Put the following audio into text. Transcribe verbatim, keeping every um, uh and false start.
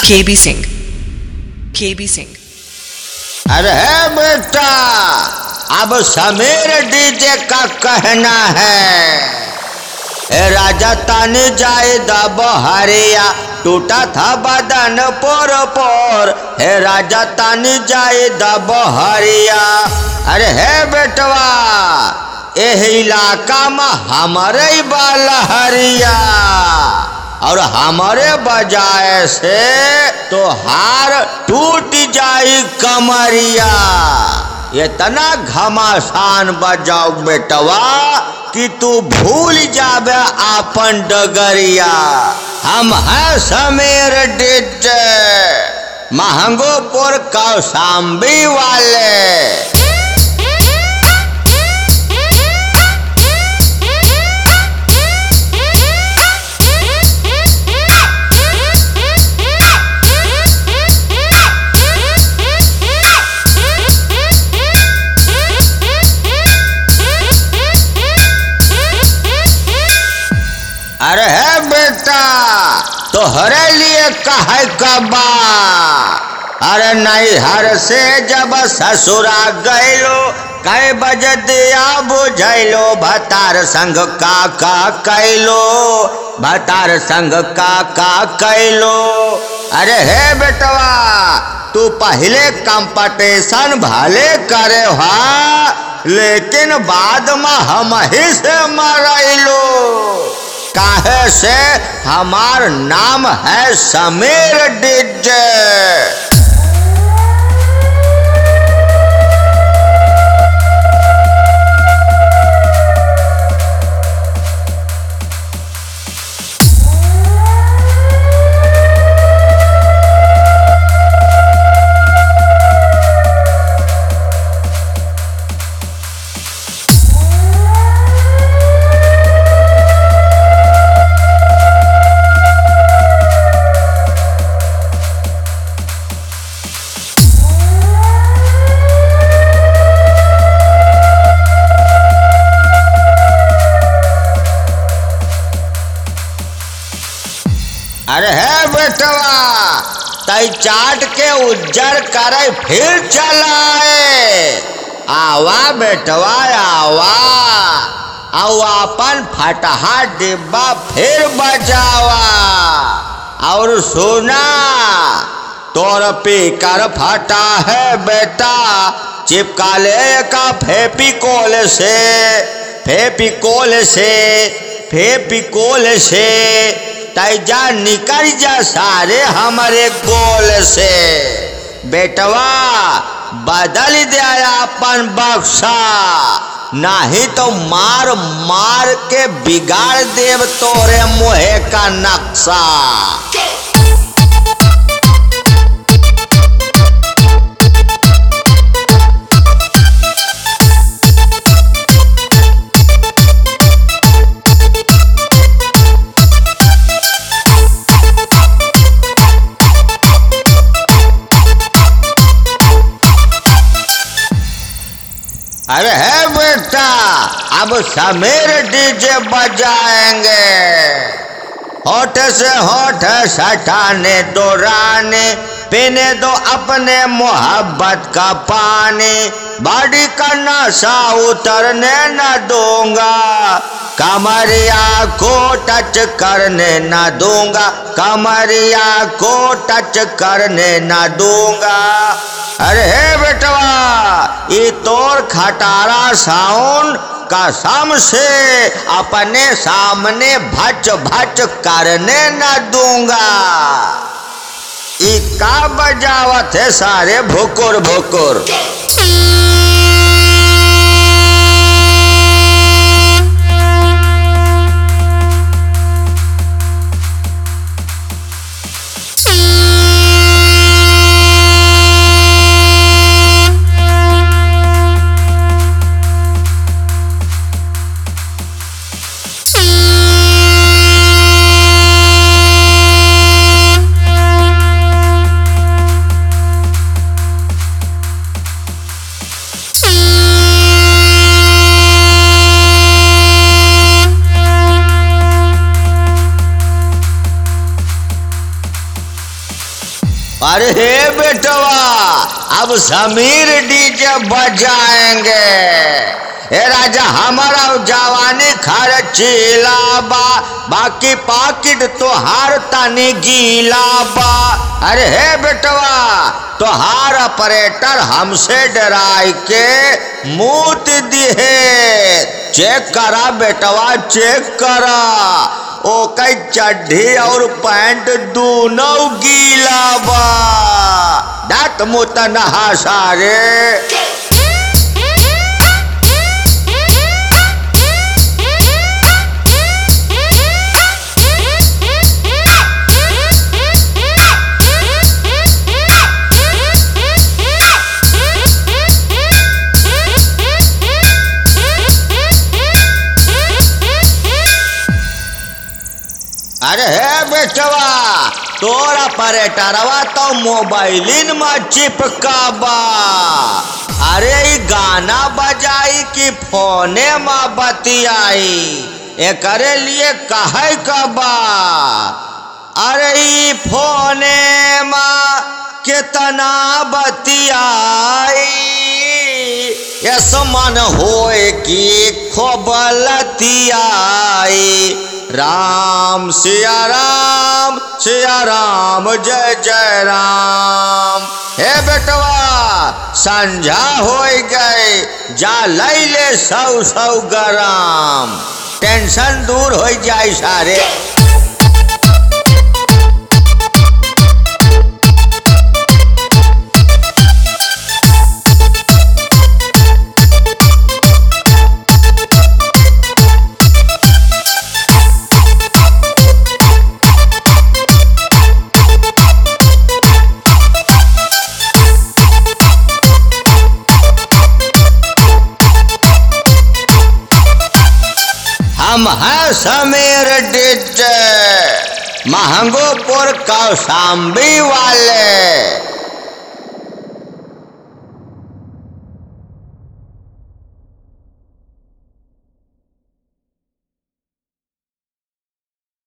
के बी सिंह के बी सिंह। अरे बेटा, अब समीर डीजे का कहना है, ए राजा तानी जाए दब हरिया, टूटा था बदन पोर पोर, हे राजा तानी जाए दब हरिया। अरे हे बेटवा, एह इलाका में हमारे बाला हरिया, और हमारे बजाय से तो हार टूट जाई कमरिया। इतना घमासान बजाओ बेटवा कि तू भूल जाबे आपन डगरिया। हम है समीर डीजे, महंगोपुर कौशाम्बी वाले। अरे है बेटा, तोहरे लिए कहे कबा, अरे नहीं हर से जब ससुरा गैलो, कै बजे दिया बुझैलो, भतार संग का का कैलो, भतार संग का का कैलो। अरे हे बेटवा, तू पहले कंपटीशन भले करे हा, लेकिन बाद में हम ही से मरैलो। काहे से हमार नाम है समीर डीजे। अरे है बेटवा, तई चाट के उज्जर करे फिर चलाए। आवा बेटवा आवा, और अपन फटहा डिब्बा फिर बजावा। और सुना, तोर पीकर फटा है बेटा, चिपका ले का फेविकोल से, फेविकोल से, फेविकोल से, तैजा निकल जा सारे हमारे गोल से। बेटवा बदल दिया अपन बक्सा, नहीं तो मार मार के बिगाड़ देव तोरे मुहे का नक्शा। अरे है बेटा, अब समीर डीजे बजाएंगे। होठ से होठ सटाने दो रानी, पीने दो अपने मोहब्बत का पानी, बॉडी का नशा उतरने न दूंगा, कमरिया को टच करने न दूंगा, कमरिया को टच करने न दूंगा। अरे हे बेटवा, ये तोर खटारा साउंड कसम से अपने सामने भच भच करने न दूंगा। ये का बजावत है सारे भुकुर भुकुर। अरे हे बेटवा अब समीर डीजे बजाएंगे। ए राजा हमारा जवानी खर्चीला बा, बाकी पाकिट तोहार तनी गीला बा। अरे हे बेटवा तोहार ऑपरेटर हमसे डराई के मूत दिहे। चेक करा बेटवा चेक करा, ओ कई चड्ढी और पैंट दोनों गीला बा। दात मुत नहा सारे। अरे हे बेटवा तोरा ऑपरेटरवा तो मोबाइलिन में चिपका बा। अरे ई गाना बजाई कि फोने में बतियाई, एकरे लिए कहे का बा। अरे ई फोने में कितना बतियाई, ये समान होए कि खोबलतियाई। राम सिया राम सिया राम जय जय राम। हे बेटवा संझा हो गए, जा लैले सौ सौ गराम, टेंशन दूर हो जाए सारे। हम हैं समीर डीजे महंगोपुर कौशाम्बी वाले।